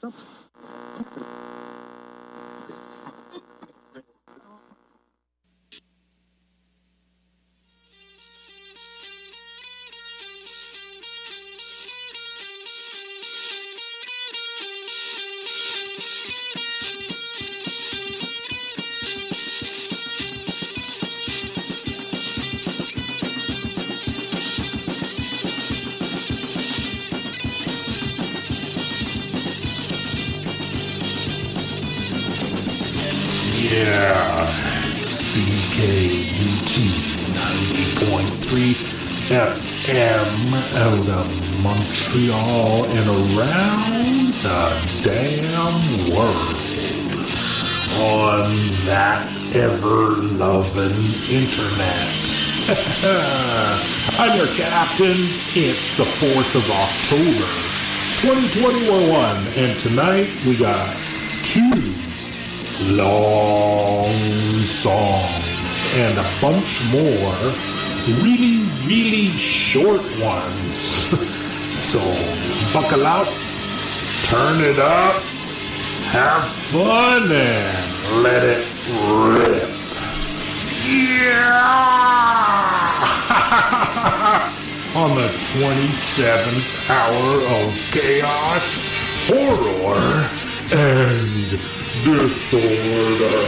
Yeah, it's CKUT 90.3 FM out of Montreal and around the damn world on that ever-loving internet. I'm your captain. It's the 4th of October, 2021, and tonight we got 2 long songs and a bunch more really short ones. So buckle out, turn it up, have fun, and let it rip. Yeah! On the 27th hour of chaos, horror, and disorder.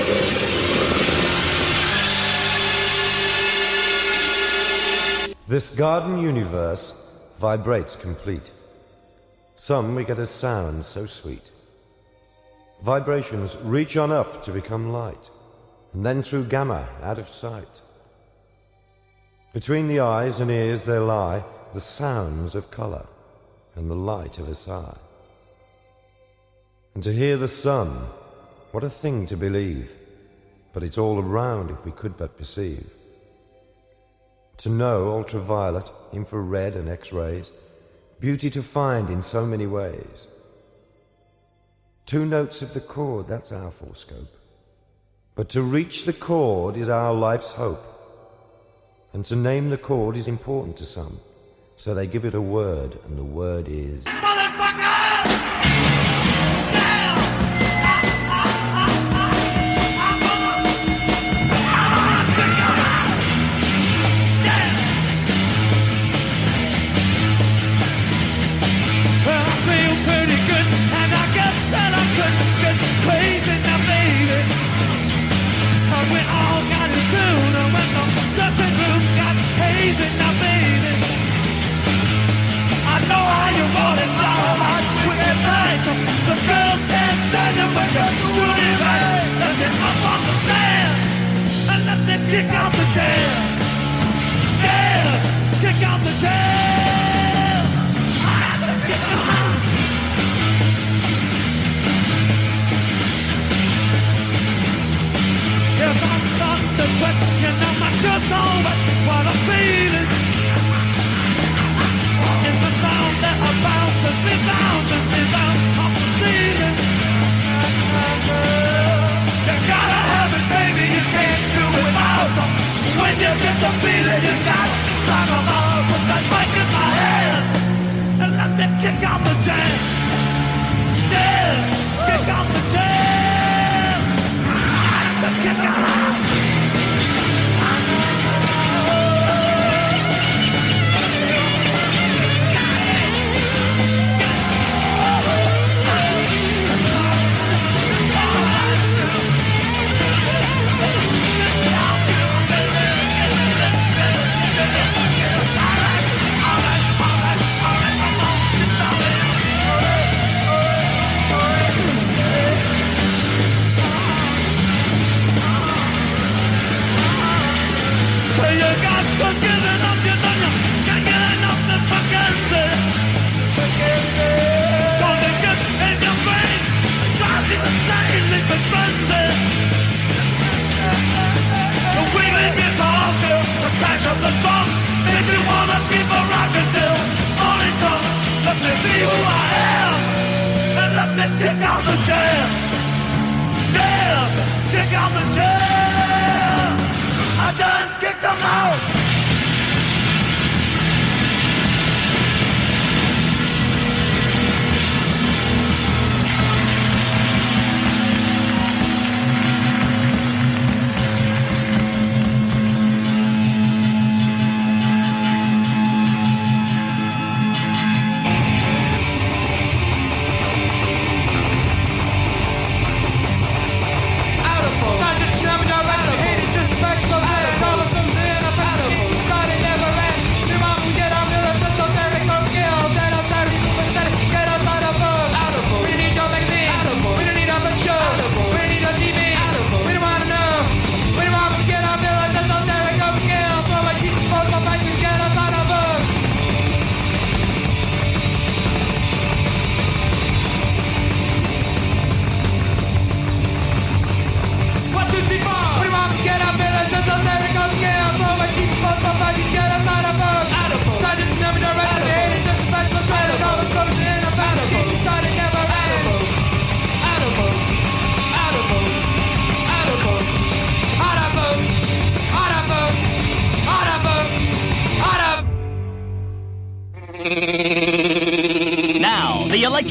This garden universe vibrates complete. Some we get a sound so sweet. Vibrations reach on up to become light, and then through gamma out of sight. Between the eyes and ears there lie the sounds of color and the light of a sigh. And to hear the sun, what a thing to believe, but it's all around if we could but perceive. To know ultraviolet, infrared and X-rays, beauty to find in so many ways. 2 notes of the chord, that's our full scope. But to reach the chord is our life's hope. And to name the chord is important to some, so they give it a word, and the word is... Kick out the tail! Yes! Kick out the tail! I have to kick them out! Yes, I'm starting to sweat, you know my shirt's all wet. What I'm feeling is the sound that bounce and resounds off the ceiling. You gotta have it, baby, you can't do it without them. When you get the feeling, you got sign them all. Put that mic in my hand and let me kick out the jam. Yes, kick out the jam. I have to kick out. Kick out the jam! Yes! Kick out the jam! I done kicked them out!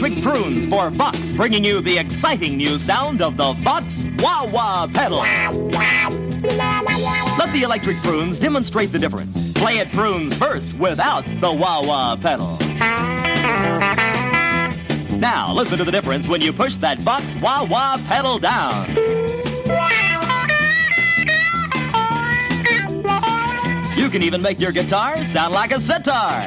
electric prunes for Vox, bringing you the exciting new sound of the Vox Wah-Wah pedal. Let the electric prunes demonstrate the difference. Play it prunes first without the Wah-Wah pedal. Now, listen to the difference when you push that Vox Wah-Wah pedal down. You can even make your guitar sound like a sitar.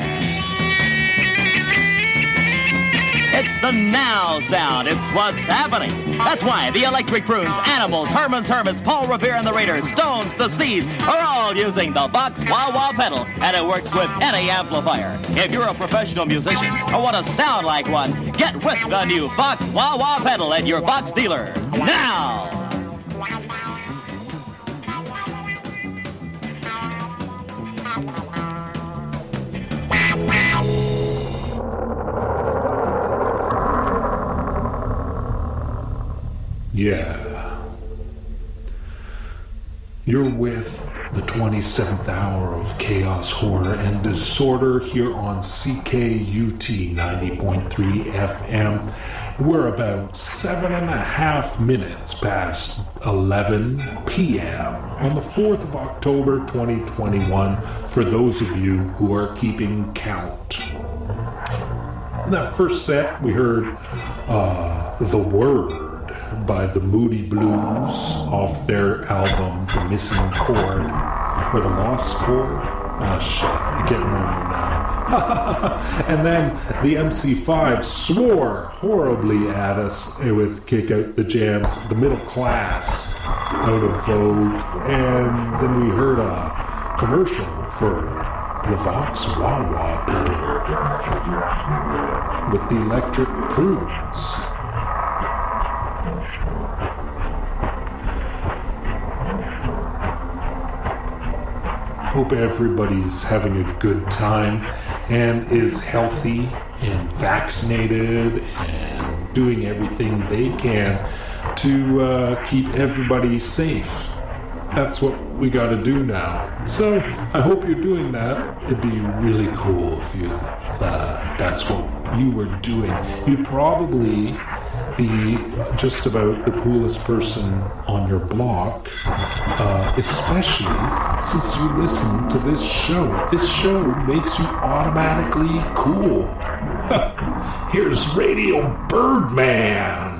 It's the now sound. It's what's happening. That's why the Electric Prunes, Animals, Herman's Hermits, Paul Revere and the Raiders, Stones, the Seeds are all using the Vox Wah-Wah pedal, and it works with any amplifier. If you're a professional musician or want to sound like one, get with the new Vox Wah-Wah pedal at your Vox dealer now. Yeah. You're with the 27th hour of Chaos, Horror, and Disorder here on CKUT 90.3 FM. We're about 7.5 minutes past 11 p.m. on the 4th of October 2021 for those of you who are keeping count. In that first set, we heard The Word by the Moody Blues off their album The Missing Chord, or The Lost Chord. Oh shit, I can't remember now. And then the MC5 swore horribly at us with Kick Out the Jams, The Middle Class, out of vogue. And then we heard a commercial for the Vox Wah-Wah pedal with the Electric Prunes. Hope everybody's having a good time and is healthy and vaccinated and doing everything they can to keep everybody safe. That's what we got to do now. So I hope you're doing that. It'd be really cool if you that's what you were doing. You'd probably be just about the coolest person on your block, especially since you listen to this show. This show makes you automatically cool. Here's Radio Birdman.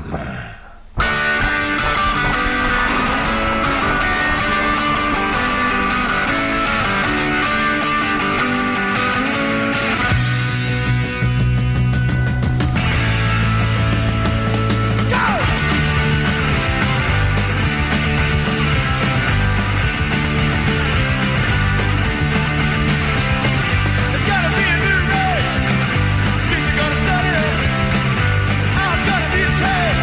Take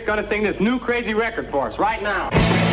going to sing this new crazy record for us right now.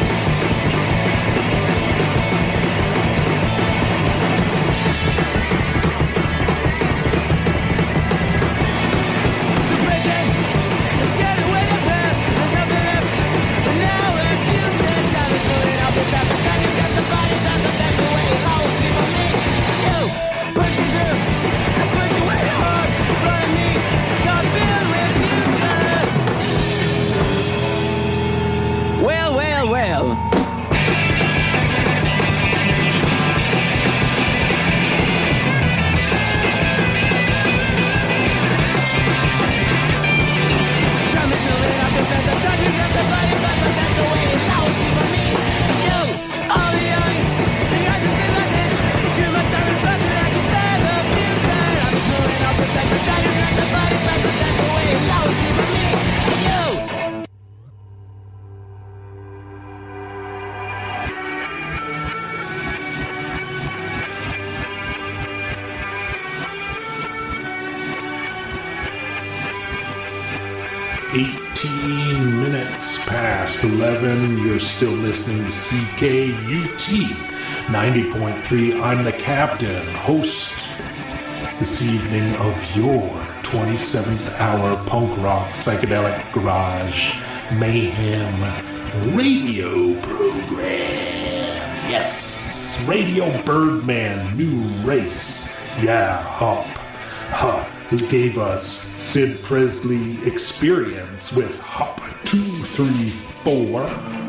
Past 11, you're still listening to CKUT 90.3. I'm the captain, host this evening of your 27th hour punk rock psychedelic garage mayhem radio program. Yes, Radio Birdman, New Race. Yeah, Hop. Who gave us Sid Presley Experience with Hop 234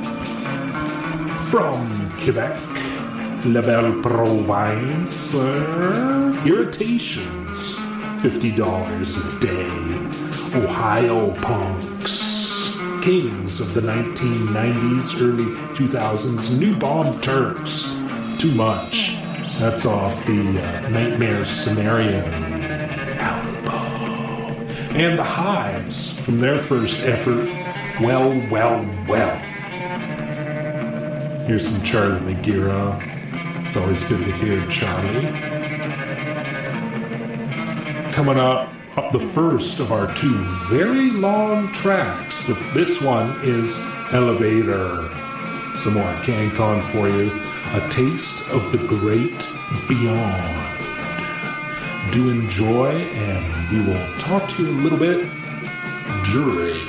from Quebec, La Belle Province, Irritations, $50 a day, Ohio punks, kings of the 1990s, early 2000s, New Bomb Turks, Too Much. That's off the Nightmare Scenario album. And the Hives from their first effort, Well. Here's some Charlie Magira. It's always good to hear Charlie. Coming up, the first of our two very long tracks. This one is Elevator. Some more CanCon for you. A taste of the great beyond. Do enjoy, and we will talk to you a little bit during.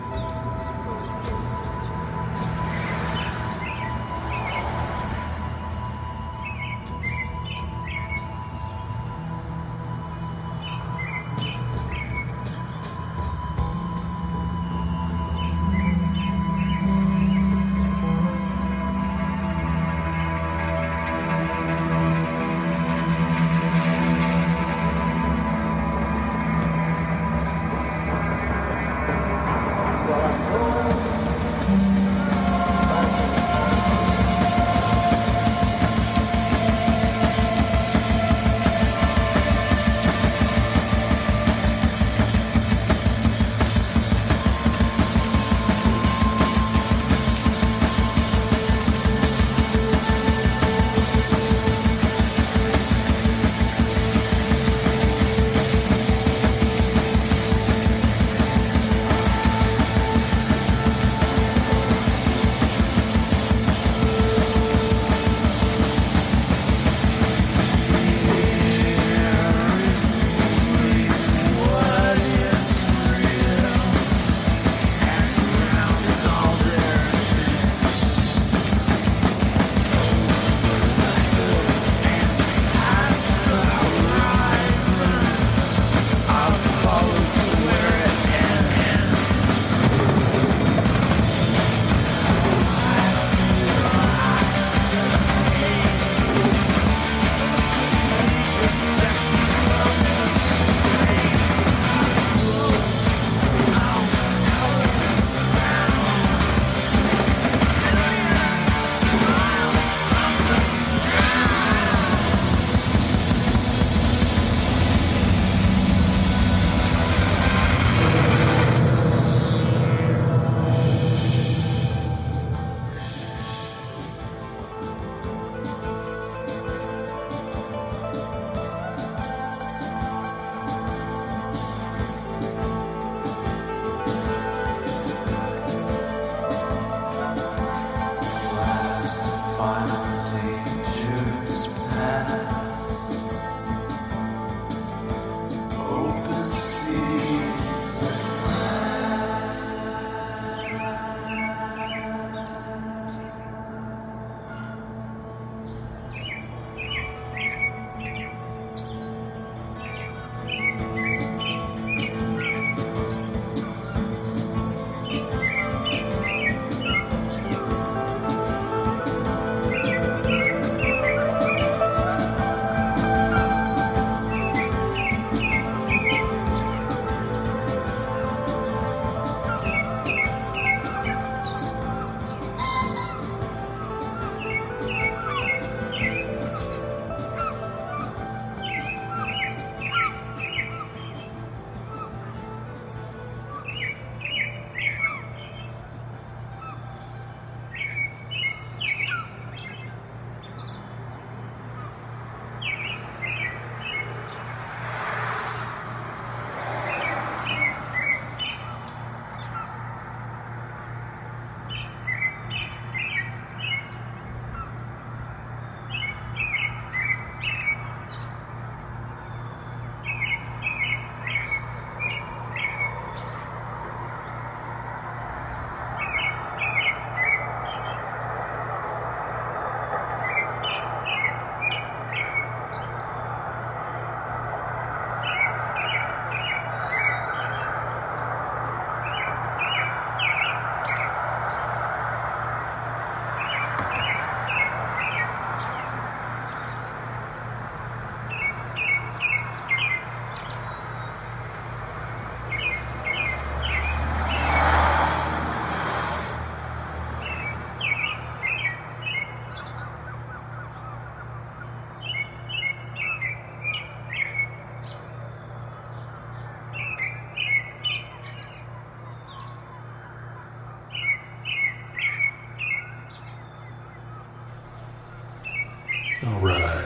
All right.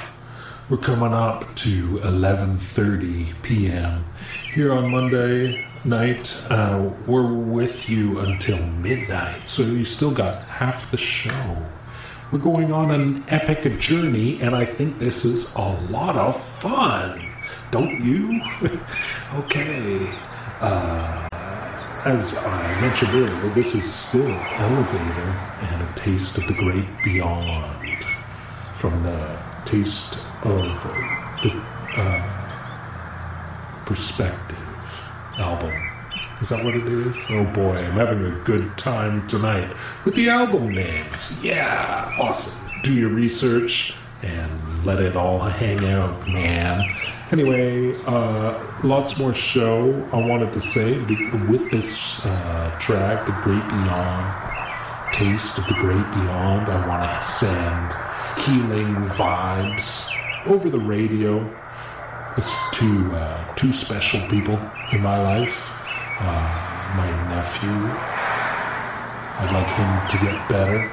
We're coming up to 11:30 p.m. here on Monday night. We're with you until midnight, so you still got half the show. We're going on an epic journey, and I think this is a lot of fun. Don't you? Okay. as I mentioned earlier, this is still Elevator and a taste of the great beyond from the Taste of the Perspective album. Is that what it is? Oh boy, I'm having a good time tonight with the album names. Yeah, awesome. Do your research and let it all hang out, man. Anyway, lots more show I wanted to say with this track, The Great Beyond, Taste of the Great Beyond. I want to send healing vibes over the radio. It's two special people in my life. My nephew, I'd like him to get better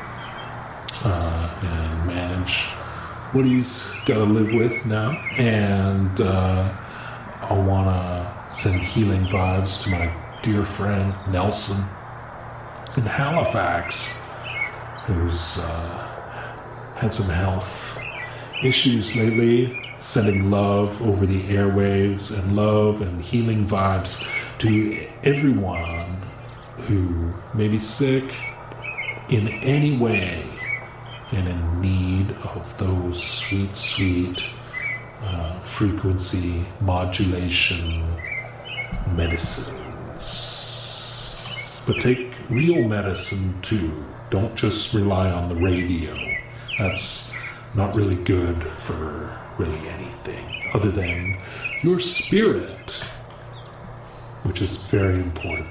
and manage what he's got to live with now. And I want to send healing vibes to my dear friend Nelson in Halifax, who's had some health issues lately. Sending love over the airwaves and love and healing vibes to everyone who may be sick in any way and in need of those sweet, sweet frequency modulation medicines. But take real medicine too. Don't just rely on the radio. That's not really good for really anything other than your spirit, which is very important.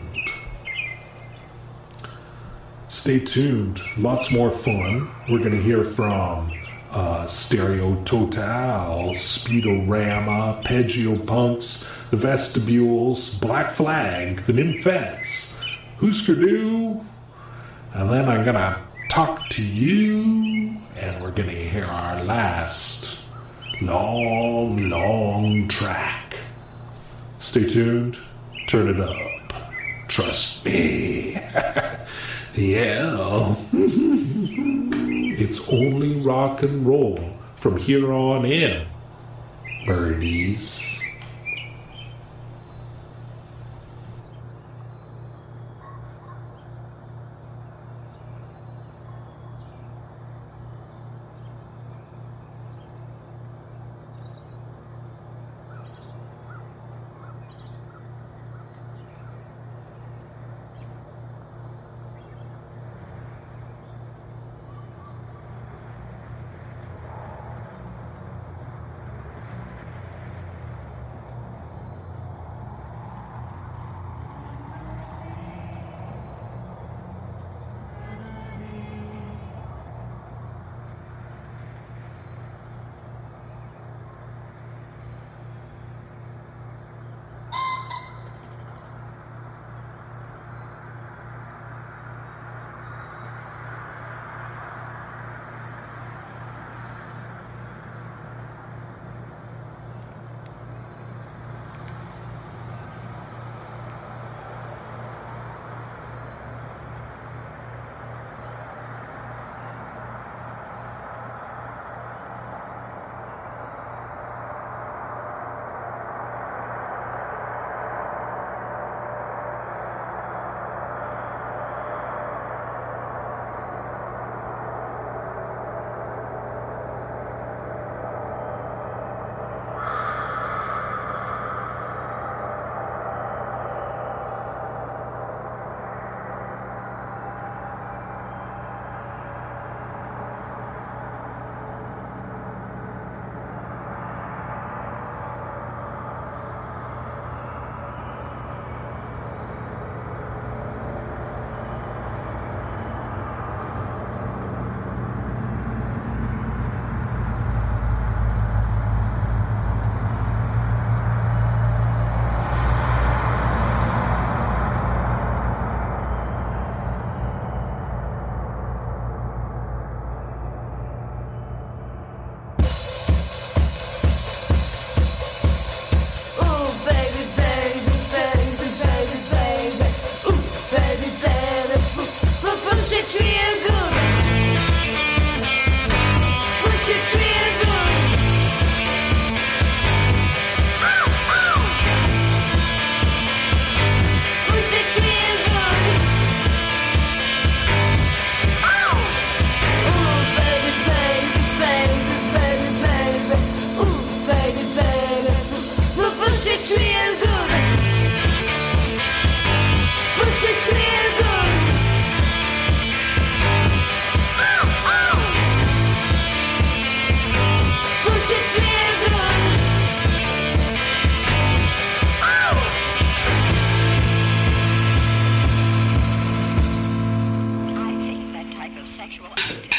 Stay tuned. Lots more fun. We're going to hear from Stereo Total, Speedorama, Peggio Punks, The Vestibules, Black Flag, The Nymphettes, Husker Du, and then I'm going to talk to you, and we're going to hear our last long track. Stay tuned. Turn it up. Trust me. Yeah. It's only rock and roll from here on in, birdies. Push it real good. Push it real good. I hate that type of sexual activity.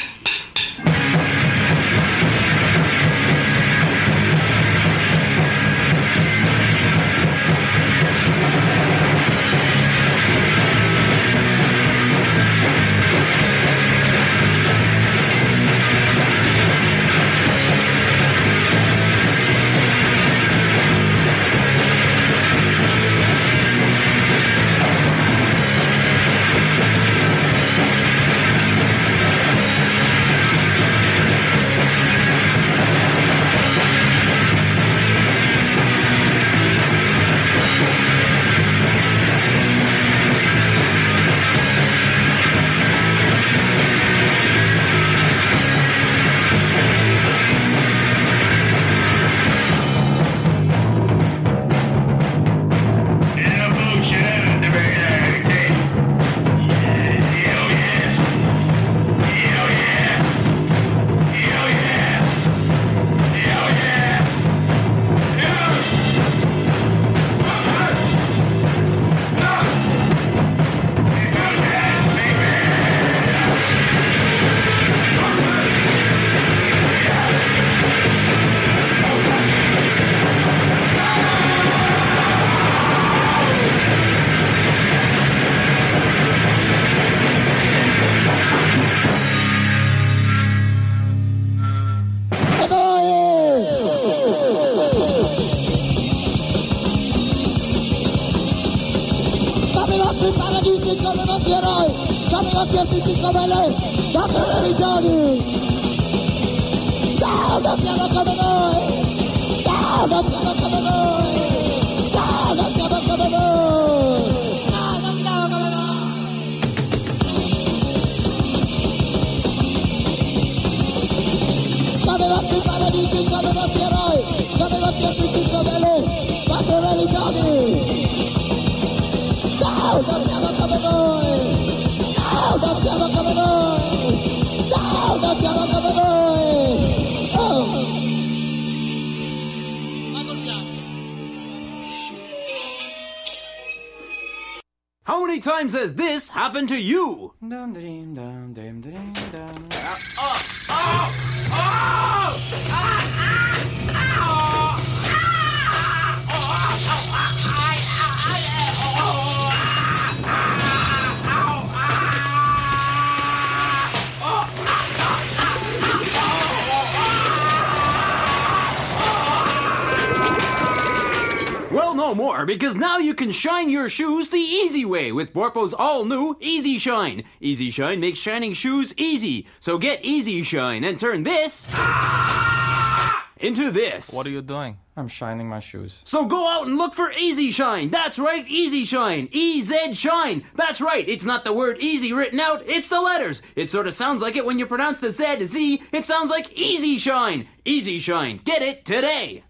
How many times has this happened to you? Well, no more, because now you can shine your shoes the easy way with Borpo's all-new Easy Shine. Easy Shine makes shining shoes easy. So get Easy Shine and turn this into this. What are you doing? I'm shining my shoes. So go out and look for Easy Shine. That's right, Easy Shine. E-Z Shine. That's right, it's not the word easy written out, it's the letters. It sort of sounds like it when you pronounce the Z, Z. It sounds like Easy Shine. Easy Shine. Get it today.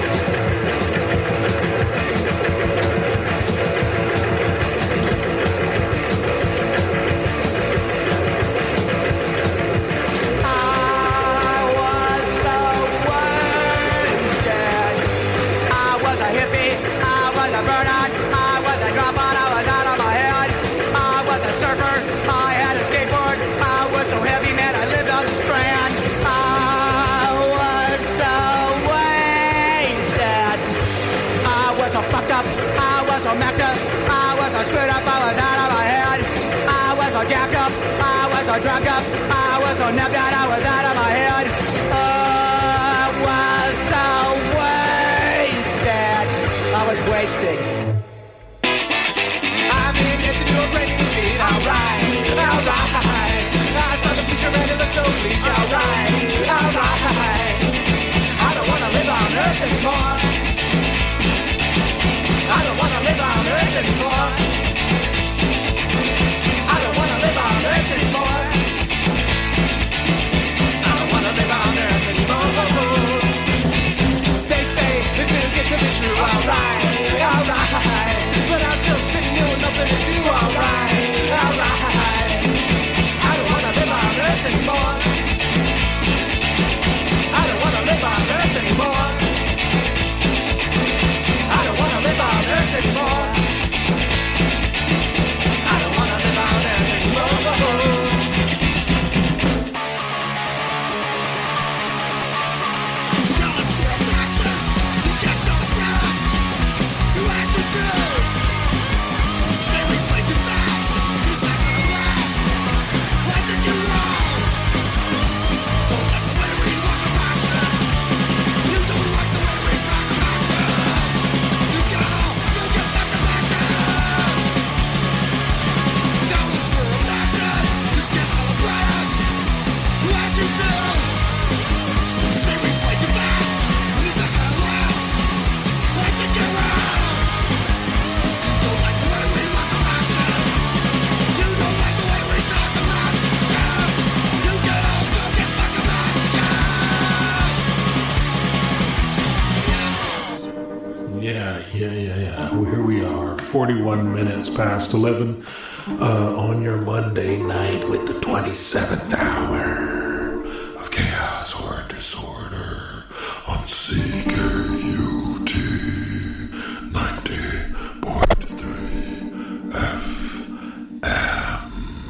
Jacked up, I was so drunk up, I was so nubbed out, I was out of my head. I was so wasted. I was wasted. I'm in it to do a brand new beat. Alright, alright. I saw the future and it looks so bleak. Alright, alright. I don't wanna live on Earth anymore. I don't wanna live on Earth anymore. 41 minutes past 11 on your Monday night with the 27th hour of Chaos Horror Disorder on CKUT 90.3 FM.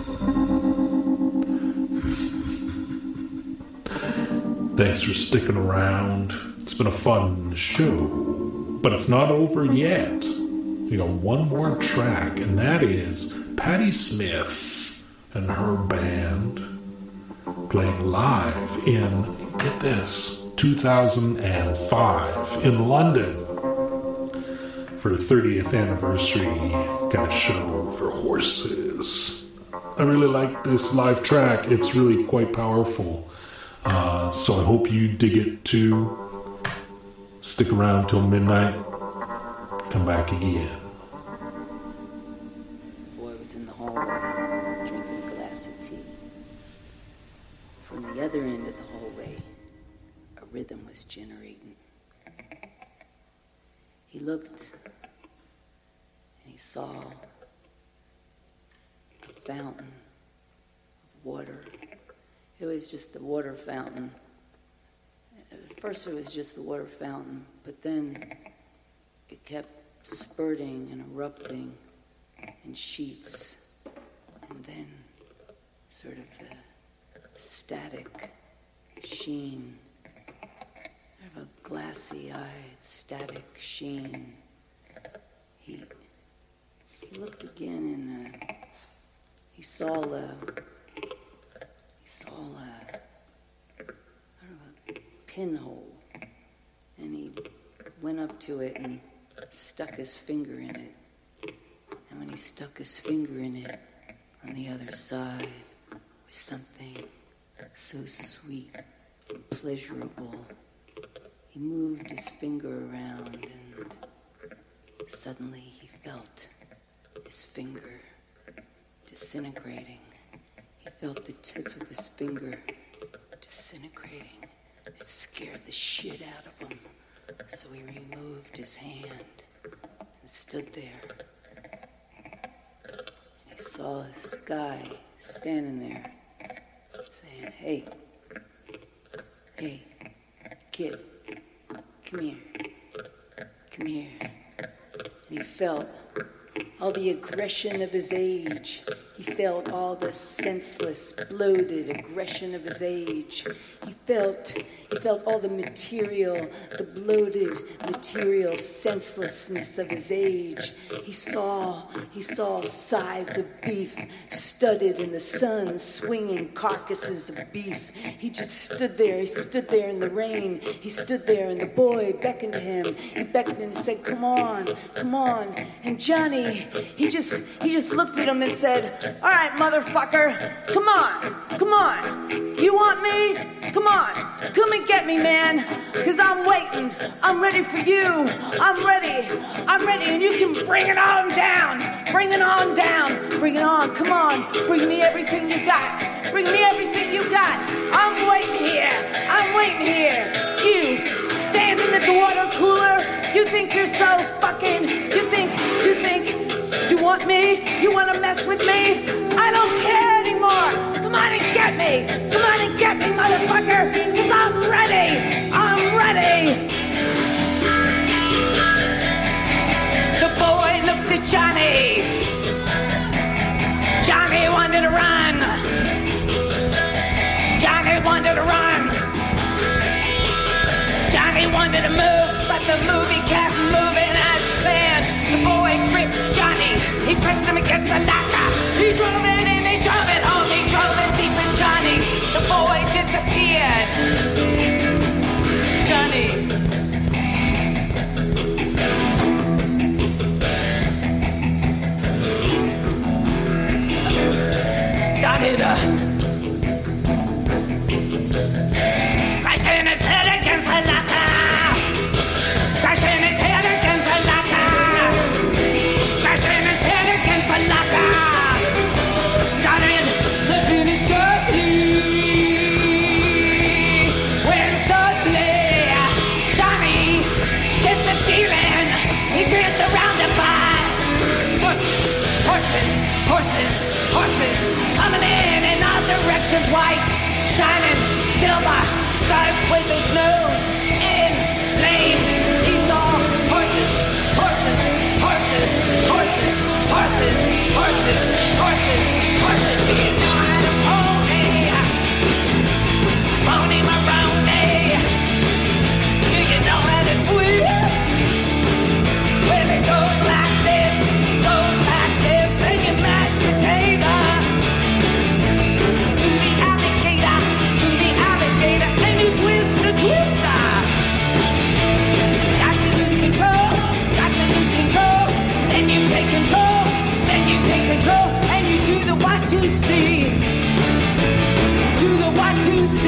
Thanks for sticking around. It's been a fun show, but it's not over yet. We got one more track, and that is Patti Smith and her band playing live in, get this, 2005 in London for the 30th anniversary kind of show for horses. I really like this live track. It's really quite powerful. So I hope you dig it too. Stick around till midnight. Come back again. The boy was in the hallway drinking a glass of tea. From the other end of the hallway, a rhythm was generating. He looked and he saw a fountain of water. It was just the water fountain. At first it was just the water fountain, but then it kept spurting and erupting in sheets, and then sort of a static sheen, sort of a glassy-eyed static sheen. He looked again and he saw a pinhole, and he went up to it and stuck his finger in it. And when he stuck his finger in it, on the other side was something so sweet and pleasurable. He moved his finger around, and suddenly he felt his finger disintegrating. He felt the tip of his finger disintegrating. It scared the shit out of him. So he removed his hand and stood there. And he saw this guy standing there saying, hey, kid, come here. And he felt all the aggression of his age. He felt all the senseless, bloated aggression of his age. He felt all the material, the bloated material senselessness of his age. He saw sides of beef studded in the sun, swinging carcasses of beef. He just stood there. He stood there in the rain. He stood there, and the boy beckoned to him. He beckoned and he said, come on. And Johnny, he just looked at him and said, all right, motherfucker, come on. You want me? Come on. Come and get me, man, because I'm waiting. I'm ready for you. I'm ready. And you can bring it on down. Bring it on. Come on. Bring me everything you got. I'm waiting here. You standing at the water cooler. You think you're so fucking, you think you want me? You want to mess with me? I don't care anymore. Come on and get me, motherfucker, because I'm ready. The boy looked at Johnny. Johnny wanted to run. Johnny wanted to move, but the movie kept moving as planned. The boy gripped Johnny. He pressed him against the locker. He drove it in, he drove it home. He drove it deep in Johnny. The boy disappeared. Johnny. Started crashing his head against the locker. Crashing his head against the locker. Started looking his softly. When suddenly Johnny gets a feeling he's being surrounded by horses coming in all directions, white, shining, silver, stripes with his nose in flames. He saw horses, horses, horses, horses, horses, horses, horses, horses. Do you know how to pony? Pony Maroney. Do you know how to twist? Well, it goes like this, then you mash potato. To the alligator, then you twist a twister. Got to lose control, then you take control, and you do the Y2C. Do the Y2C.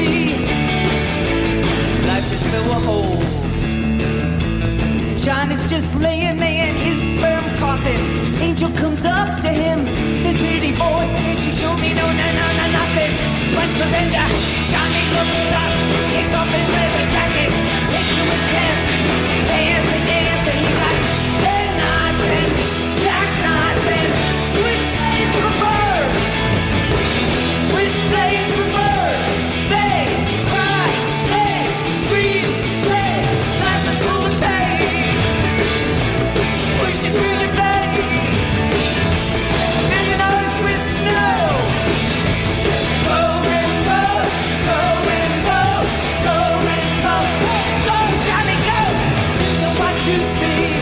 Life is filled with holes. John is just laying there in his sperm coffin. Angel comes up to him, said, pretty boy, can't you show me no, nothing but surrender? Johnny looks up, takes off his leather jacket, takes to his chest, dance, and he's like, say nothing, jack nothing, switch blades for bird, switch blades for bird, they cry, they scream, say, life is full of pain, push it through the blades, millionaires with no, go Rainbow, go Rainbow, go Rainbow, go Johnny, go, do the Y2C,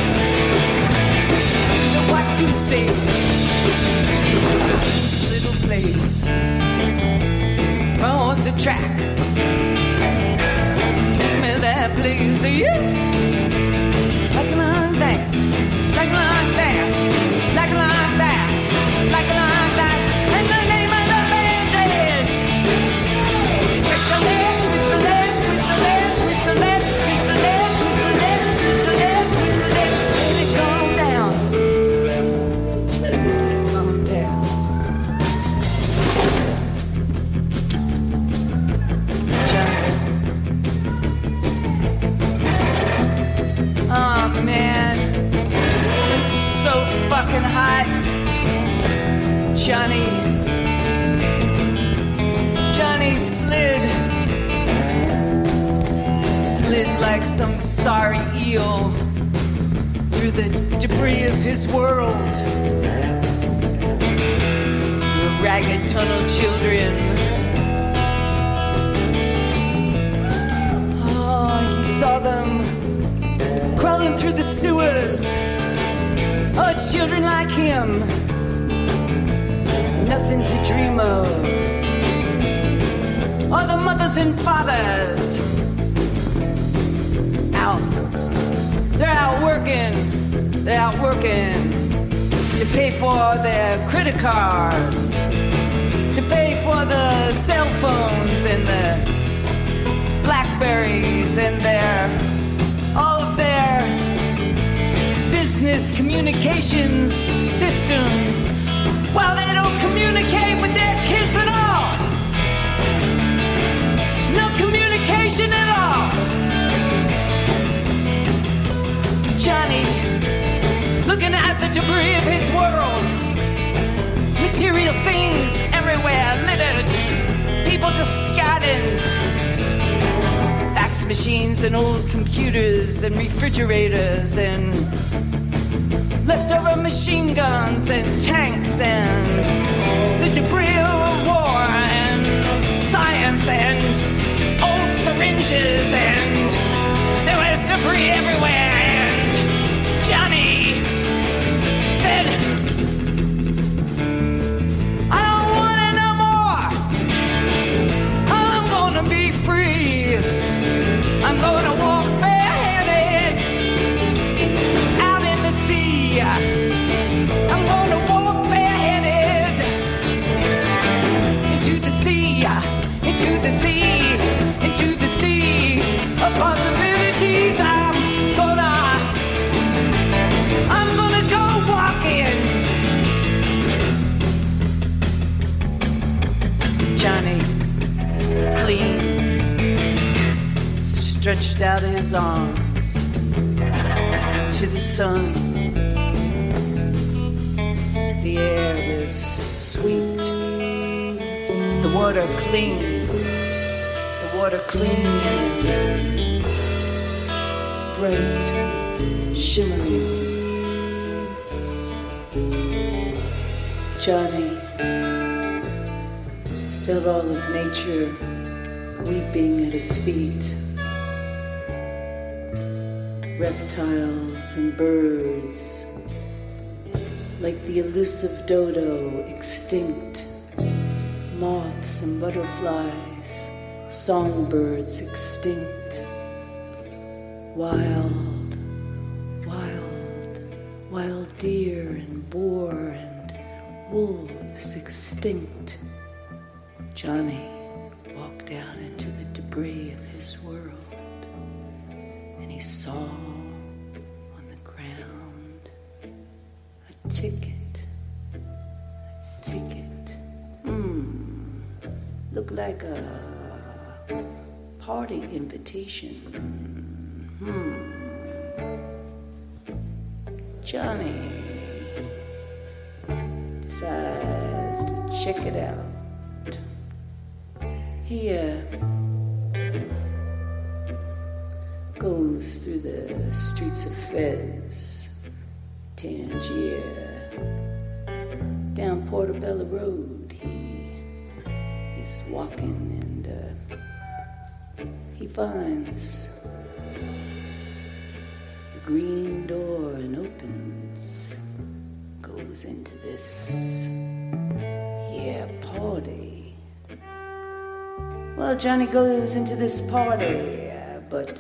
do the Y2C, little place, owns a track, give me that place, yes, like that, like that, like that, like that, and the name of the band is twist the left, twist the left, twist the left, twist the left, twist the left, twist the left, twist the left, twist the left, and it calm down, calm down. Oh man, so fucking hot. Johnny slid like some sorry eel through the debris of his world. The ragged tunnel children. Oh, he saw them crawling through the sewers. Oh, children like him, nothing to dream of. Oh, the mothers and fathers, they're out working to pay for their credit cards, to pay for the cell phones and the Blackberries and all of their business communications systems, while they don't communicate with their kids at all. No communication at all. Johnny, looking at the debris of his world, material things everywhere, littered, people just scattered, fax machines and old computers and refrigerators and leftover machine guns and tanks and the debris of war and science and old syringes and there was debris everywhere. And Johnny said, I don't want it no more. I'm gonna be free. I'm gonna walk bareheaded out in the sea. I'm gonna walk bareheaded into the sea, into the sea, into the sea of possibilities. I'm gonna go walking. Johnny, clean, stretched out his arms to the sun. The air was sweet water clean, the water clean and bright, shimmering. Johnny felt all of nature weeping at his feet. Reptiles and birds, like the elusive dodo, extinct. Moths and butterflies, songbirds extinct. Wild, wild, wild deer and boar and wolves extinct. Johnny walked down into the debris of his world, and he saw on the ground a ticket. Looked like a party invitation. Johnny decides to check it out. He goes through the streets of Fez, Tangier, down Portobello Road. He's walking and he finds the green door and opens, goes into this, party. Well, Johnny goes into this party, but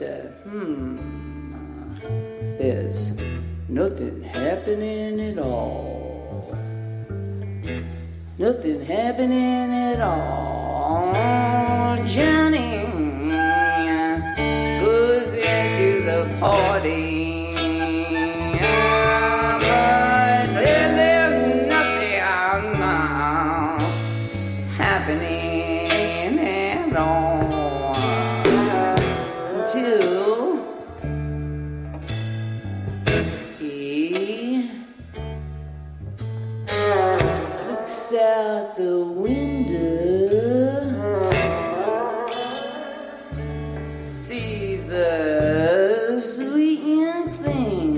there's nothing happening at all. Nothing happening at all. Johnny goes into the party, but there's nothing happening at all until he looks out the window, sees a sweet young thing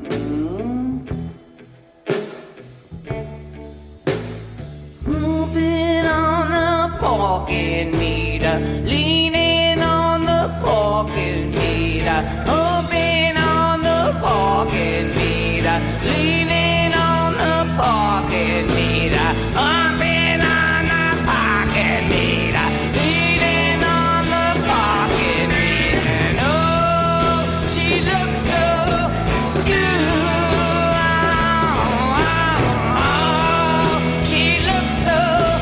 moving on the parking meter, leaning on the parking meter, hoping on the parking meter, leaning on the parking meter, hopping on the parking meter, leaning on the parking meter. And oh, she looks so good. Oh, she looks so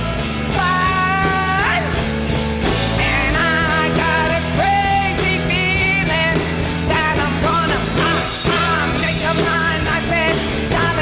fine. And I got a crazy feeling that I'm gonna make up mine. I said,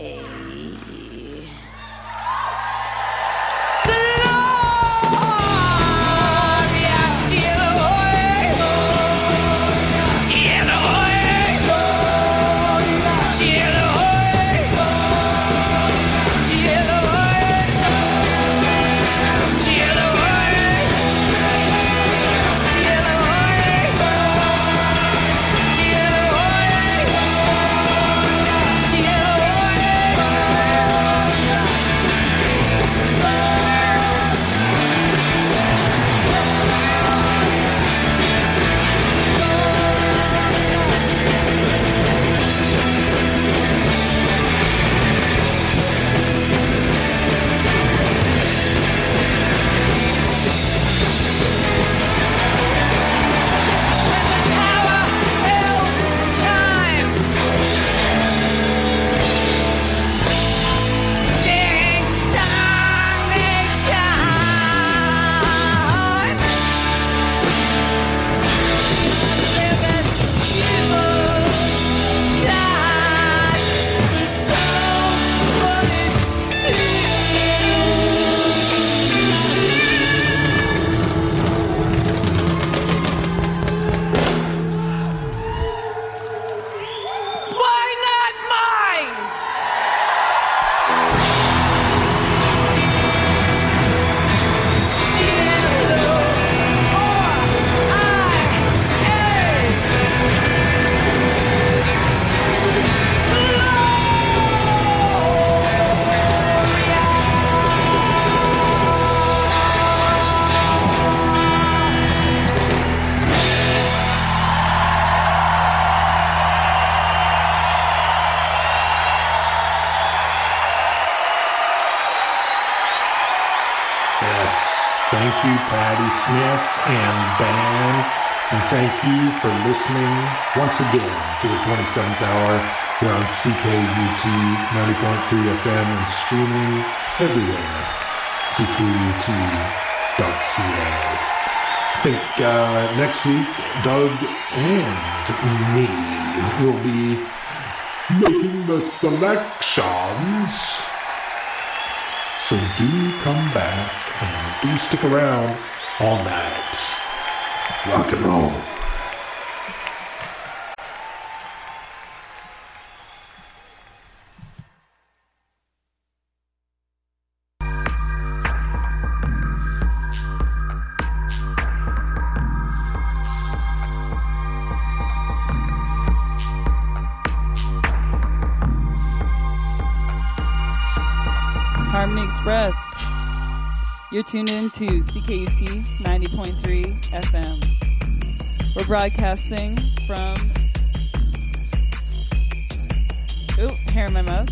Thank you, Patti Smith and band. And thank you for listening once again to the 27th hour here on CKUT 90.3 FM and streaming everywhere. CKUT.ca. I think next week, Doug and me will be making the selections. So do come back and do stick around all night. Rock and roll. Harmony Express. You're tuned in to CKUT 90.3 FM. We're broadcasting from... Ooh, hair in my mouth.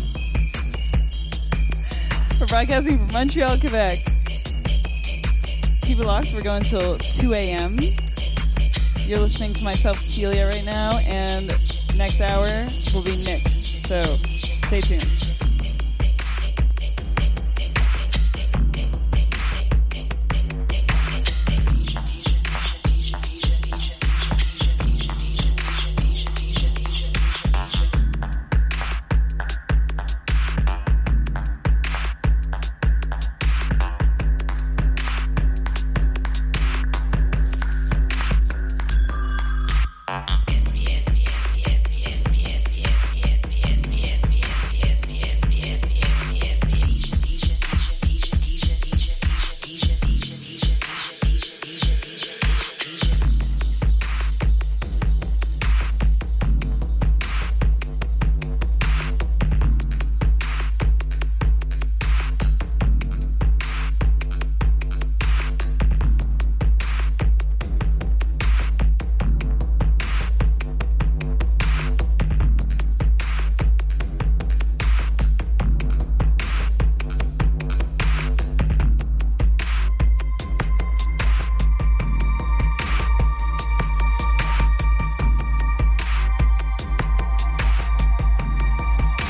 We're broadcasting from Montreal, Quebec. Keep it locked. We're going till 2 a.m. You're listening to myself, Celia, right now, and next hour will be Nick. So, stay tuned.